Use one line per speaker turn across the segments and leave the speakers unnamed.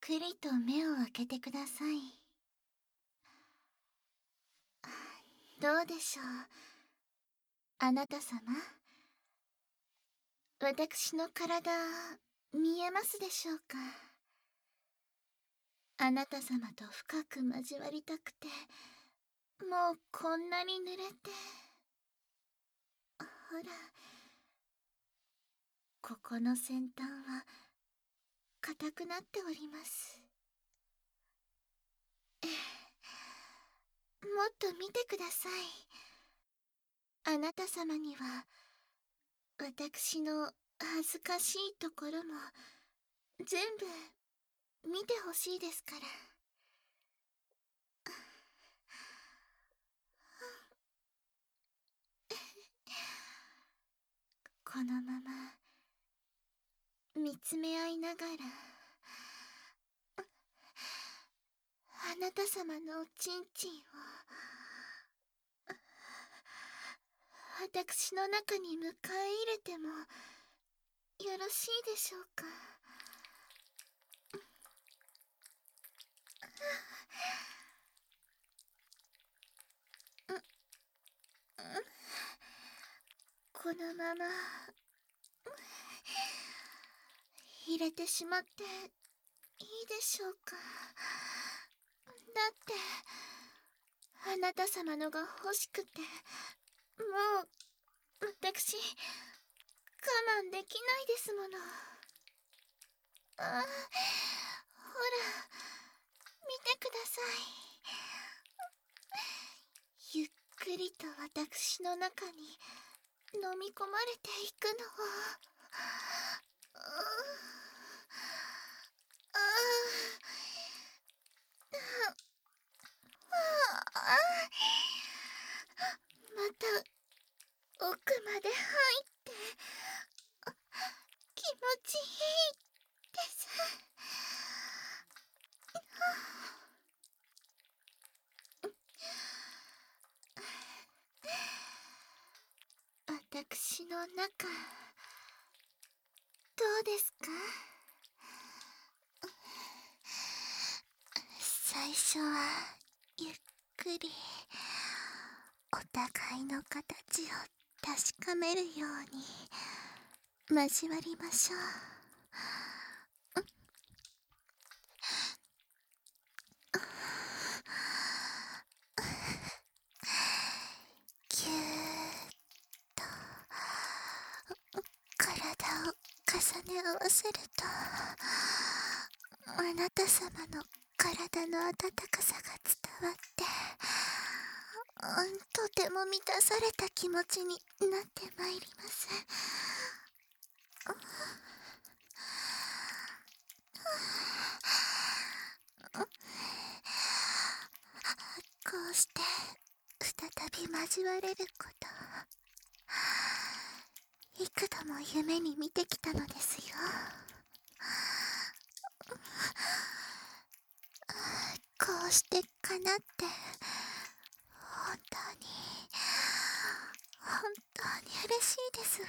くりと目を開けてください。どうでしょう、あなた様。私の体、見えますでしょうか。あなた様と深く交わりたくて、もうこんなに濡れて。ほら、ここの先端は硬くなっております。もっと見てください。あなた様には私の恥ずかしいところも全部見てほしいですから。このまま見つめ合いながら、あなた様のおちんちんを私の中に迎え入れてもよろしいでしょうか。このまま入れてしまっていいでしょうか。だってあなた様のが欲しくて、もう私我慢できないですもの。ほら、見てください。ゆっくりと私の中に飲み込まれていくのを。また奥まで入って気持ちいいです。私の中どうですか。最初はゆっくりお互いの形を確かめるように交わりましょう。ぎゅーっと体を重ね合わせると、あなた様の体の温かさが伝わって、とても満たされた気持ちになってまいります。こうして再び交われること、幾度も夢に見てきたのですよ。こうして叶って本当に嬉しいですわ。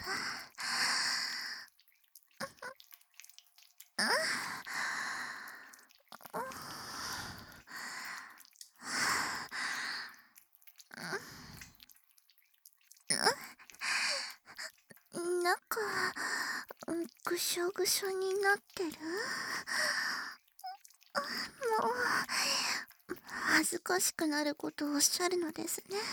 なんかぐしょぐしょになってる。もう恥ずかしくなることをおっしゃるのですね。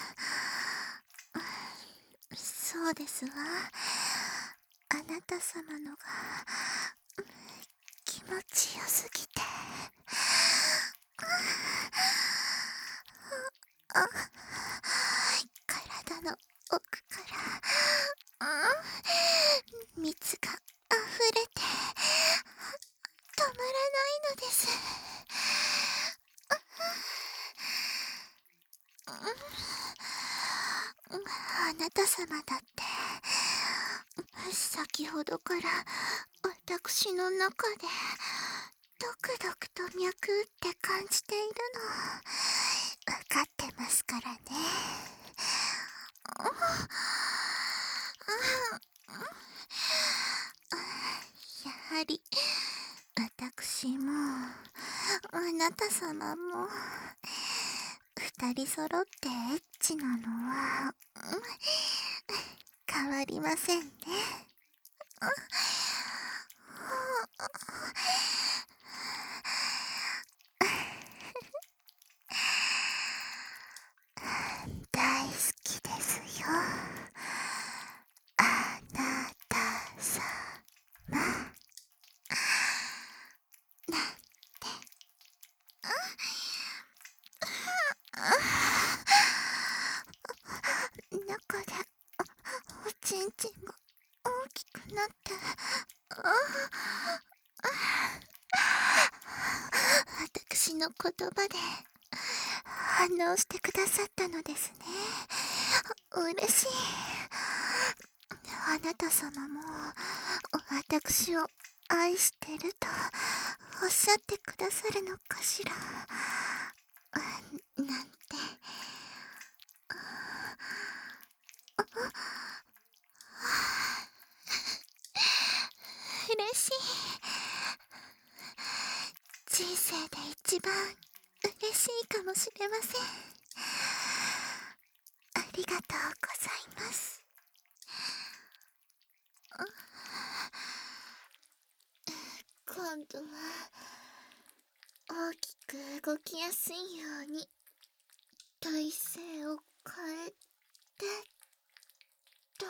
そうですわ。あなた様のが気持ちよすぎて。体の奥から蜜が溢れて止まらないのです。あなた様だって先ほどから私の中でドクドクと脈って感じているの分かってますからね。やはり私もあなた様も二人揃ってエッチなのは変わりませんね。大好きですよ、あなた様。中でおちんちんが大きくなって、私の言葉で反応してくださったのですね。嬉しい。あなた様も私を愛してるとおっしゃってくださるのかしら。なんて。嬉しい。人生で一番嬉しいかもしれません。ありがとうございます。今度は大きく動きやすいように体勢を変えてと。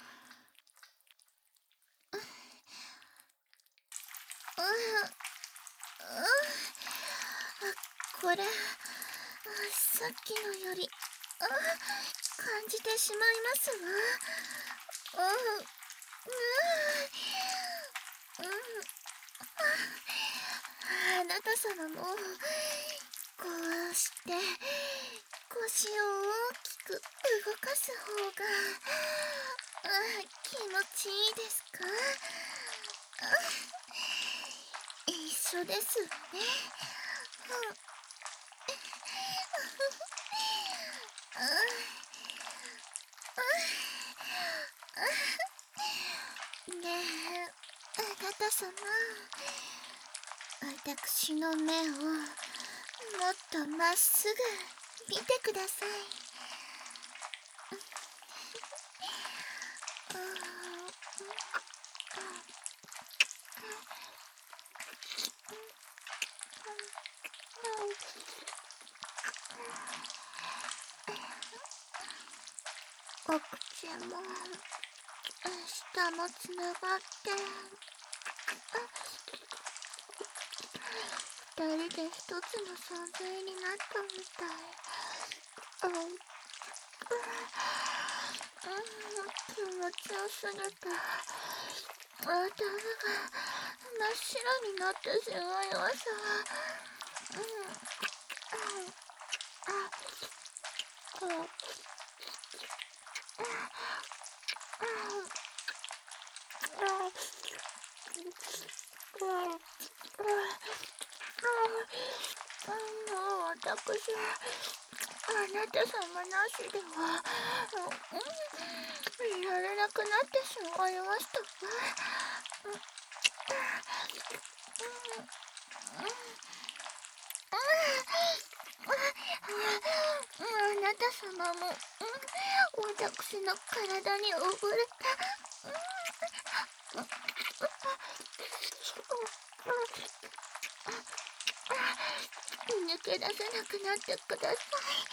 これさっきのより感じてしまいますわ。あなた様もこうして腰を大きく動かす方が気持ちいいですか？一緒ですわね。ねえ、あなた様、私の目をもっとまっすぐ見てください。お口も舌もつながって二人で一つの存在になったみたい。気持ちよすぎて頭が真っ白になってしまいました。もう私はあなた様なしではいられなくなってしまいましたあなた様も私の体に溺れて抜け出せなくなってください。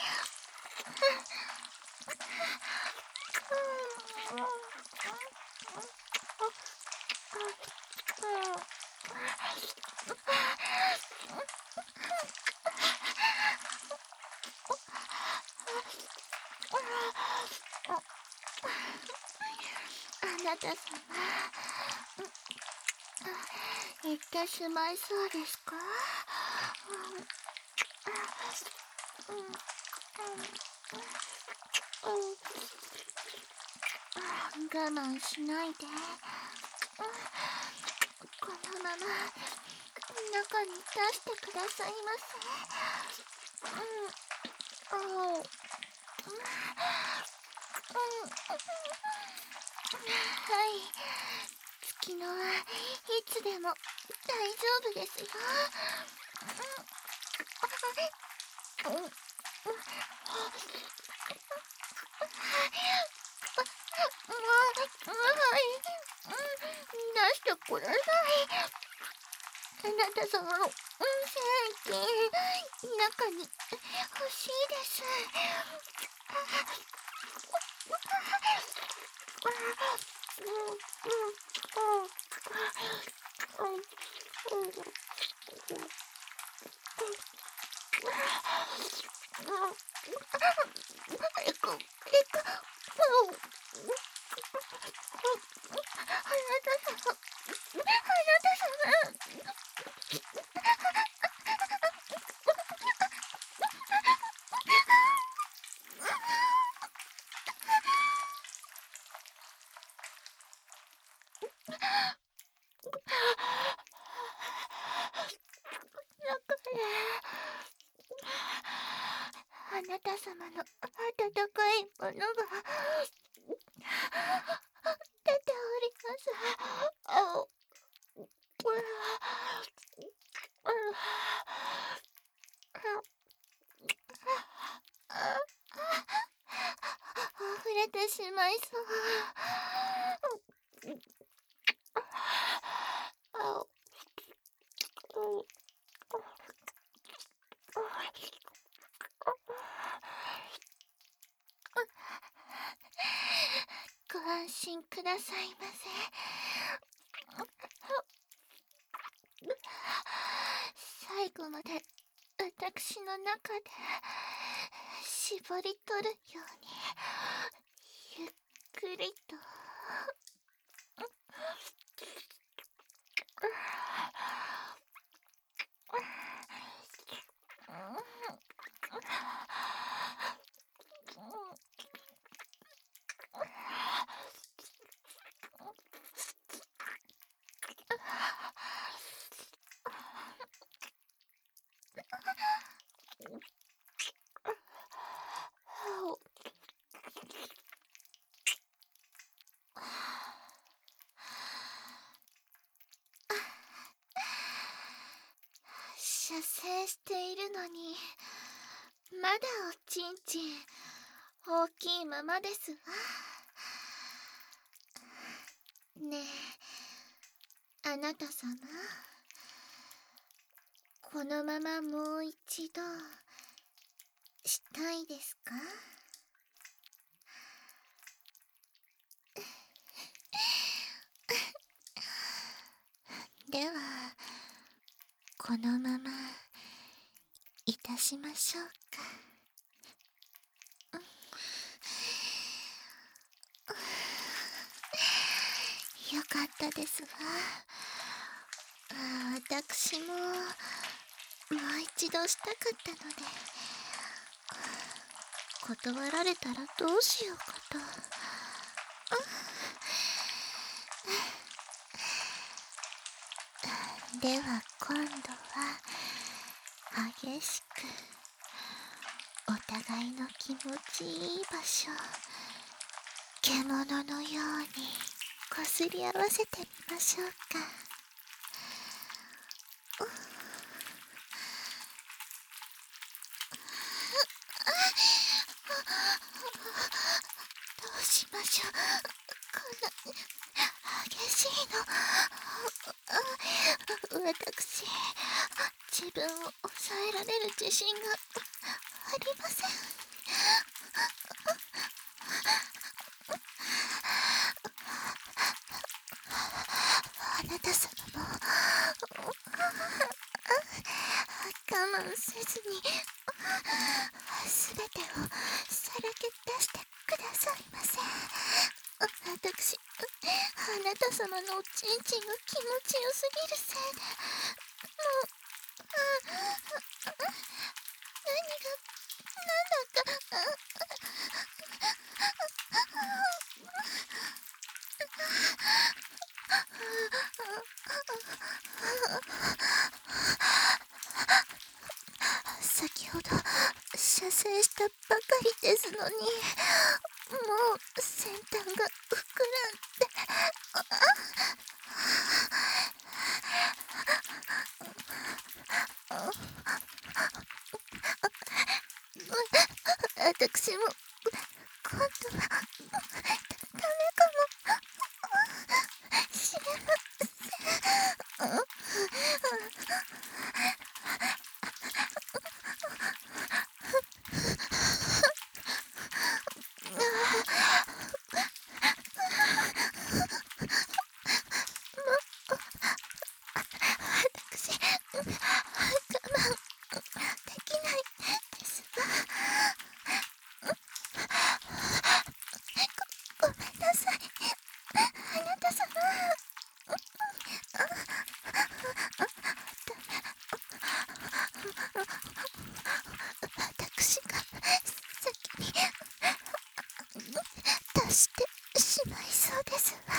あなた様、行ってしまいそうですか？我慢しないで。このまま中に出してくださいませ。はい、付私のはいつでも大丈夫ですよ。もう出してください。あなた様の精液、中に欲しいです。あなた様の温かいものが出ております。溢れてしまいそう。ご安心くださいませ。最後まで私の中で絞り取るようにゆっくりと。射精しているのにまだおちんちん大きいままですわ。ねえ、あなた様、このままもう一度したいですか？ではこのままいたしましょうか。よかったですわ。私ももう一度したかったので、断られたらどうしようかと。では今度は激しくお互いの気持ちいい場所、獣のようにこすり合わせてみましょうか。どうしましょう、こんな激しいの。私、自分を抑えられる自信がありません。あなた様も我慢せずにすべてをさらけ出してくださいませ。私、あなた様のおちんちんが気持ちよすぎるせいで、もう何が何だか先ほど射精したばかりですのに、もう先端が膨らんで、 そうですわ。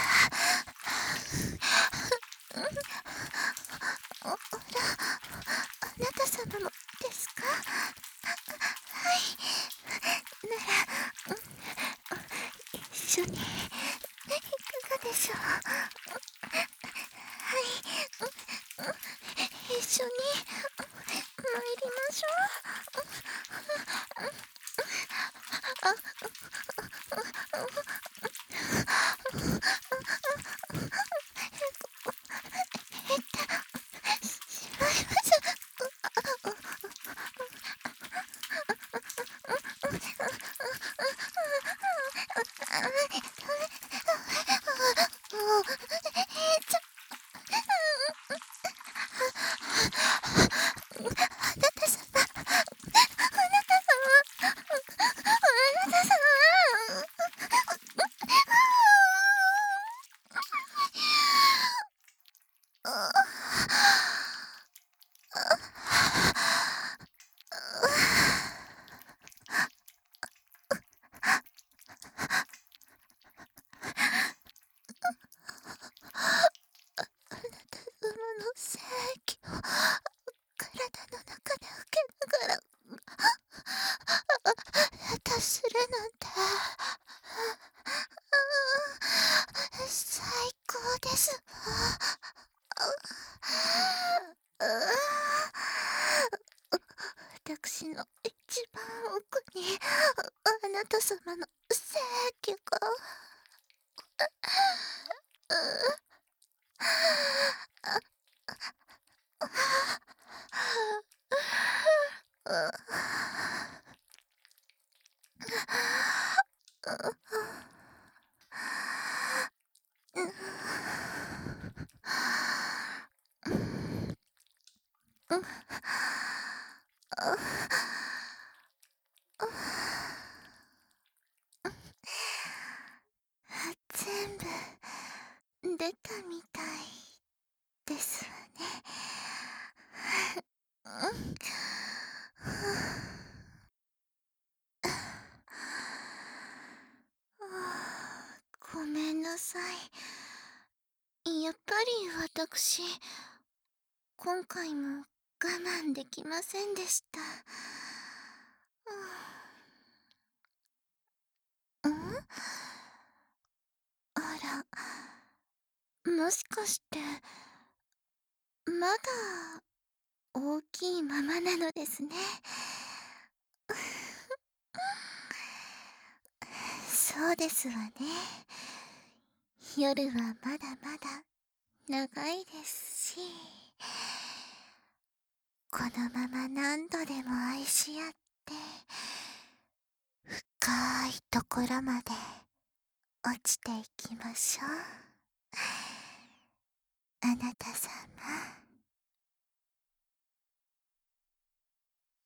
あら、あなた様もですか？はい。なら、一緒にいかがでしょう？はい、一緒に参りましょう。しまいます。もう、あなた様、あなた様、あなた様。馬の精液を体の中で受けながら達するなんて、最高です私の一番奥にあなた様の精液が。全部出たみたいですわね。ごめんなさい。やっぱり私、今回も我慢できませんでした。あら、もしかして、まだ大きいままなのですね。そうですわね。夜はまだまだ長いですし、このまま何度でも愛し合って、深いところまで落ちていきましょう。あなた様。